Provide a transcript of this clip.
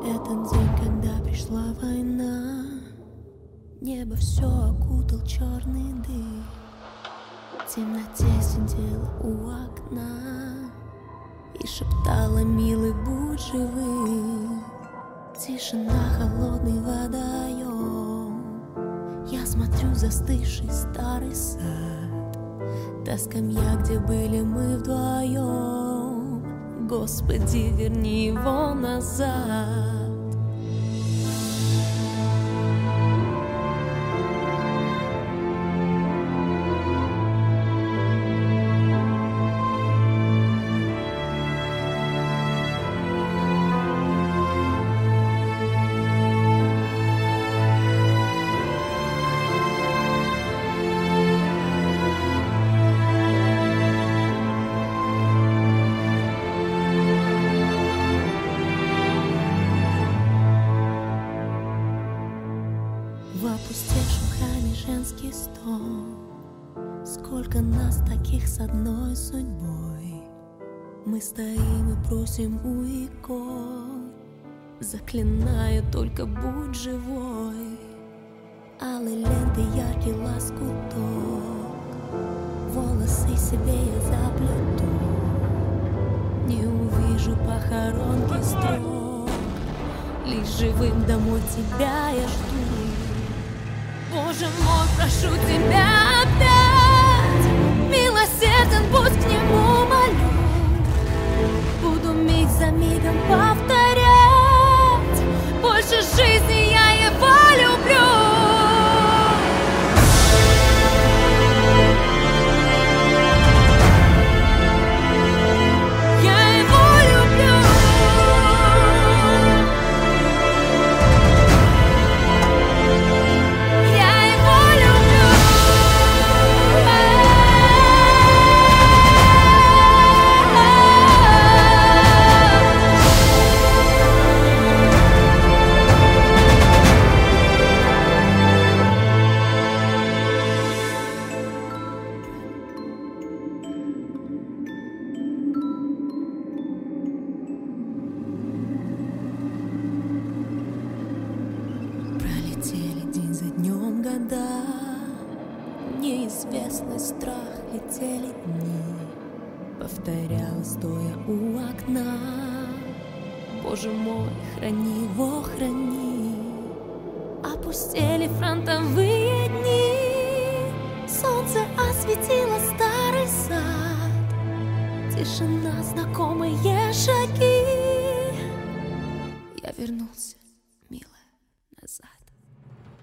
Этот день, когда пришла война, небо все окутал черный дым. В темноте сидела у окна и шептала: милый, будь живым. Тишина, холодный водоем. Я смотрю застывший старый сад, та скамья, где были мы вдвоем. Господи, верни его назад. В опустевшем храме женский стол. Сколько нас таких с одной судьбой. Мы стоим и просим у икон, заклиная: только будь живой. Алые ленты, яркий лоскуток, волосы себе я заплету. Не увижу похоронки строк, лишь живым домой тебя я жду. Боже мой, прошу тебя опять, милосерден будь к нему, молю. Буду миг за мигом повторять: больше жизни я его люблю. День за днем года, неизвестность, страх, летели дни. Повторяла, стоя у окна: Боже мой, храни его, храни. Опустели фронтовые дни, солнце осветило старый сад. Тишина, знакомые шаги. Я вернулся.